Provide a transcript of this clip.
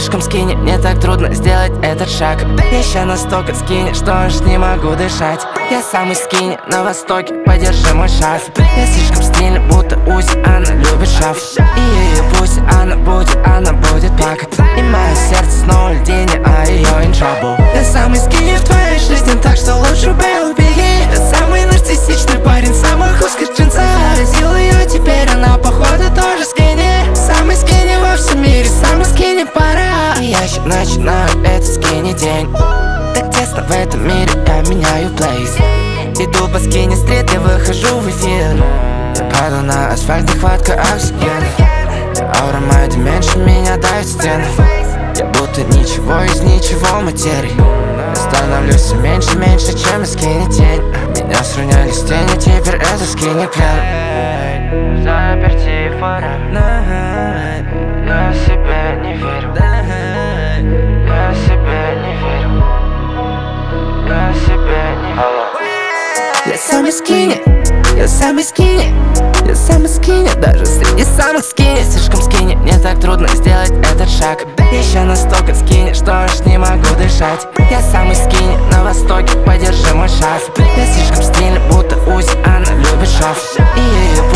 слишком скини, мне так трудно сделать этот шаг. Я еще настолько скини, что аж не могу дышать. Я самый скини на востоке, подержи мой шарф. Я слишком стильный, будто Узи, она любит шаф. И ее пусть она будет плакать. И мое сердце снова льдине, а ее in trouble. Я самый скини в твоей жизни, так что лучше бы убеги. Я самый нарциссичный парень, самых узких джинсах. Заразил ее, теперь она походу тоже скини. Самый скини во всем мире, самый скини пора. И я еще начинаю этот скини день. Так тесно в этом мире, я меняю плейс. Иду по скини стрит, я выхожу в эфир. Я падаю на асфальт, нехватка оксигена. Аура моя, ты меньше меня давит стены. Я будто ничего из ничего материи. Я становлюсь все меньше, чем из скини тень. Меня сравняли с тенью, теперь это скини клен. Заперти фора. Я себе не верю. Я себе не верю. Я себе не верю. Я самый скини, я самый скини, я самый скини, даже среди самых скини. Слишком скини, мне так трудно сделать этот шаг. Я еще настолько скини, что аж не могу дышать. Я самый скини на востоке, подержи мой шарф. Я слишком стильный, будто Узи, она любит шаф. И ее